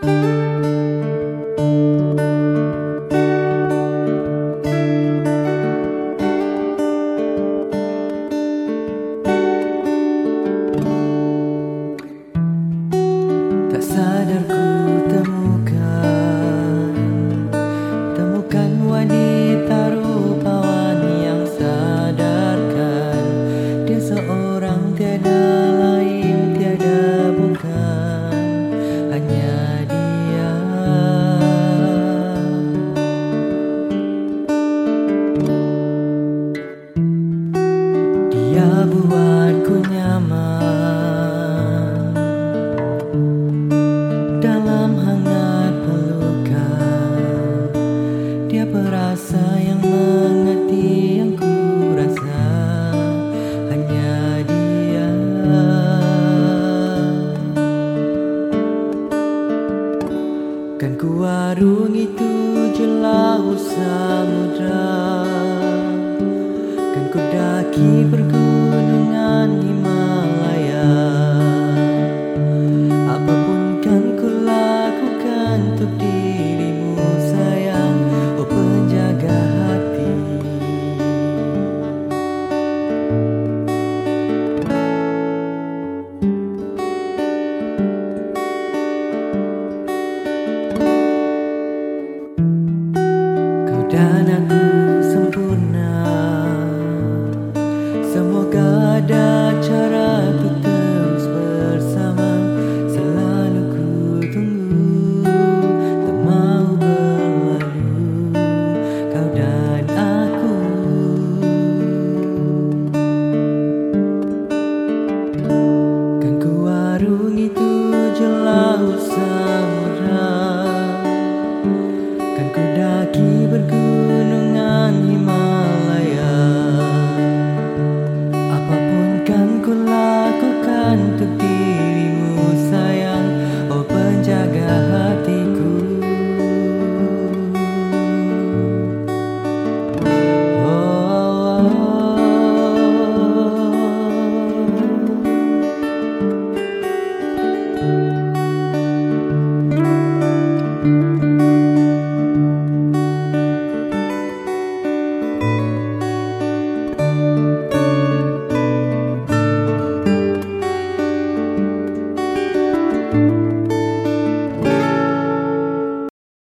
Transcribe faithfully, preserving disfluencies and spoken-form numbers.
Tak sadar ku temukan Temukan wanita rupawan yang sadarkan Dia seorang tiada lain, tiada bukan, hanya dia. Dia buatku nyaman dalam hangat pelukan. Dia perasa yang mengerti yang ku rasa, hanya dia. Kan ku warungi tujuh laut samudra, kan ku daki pergunungan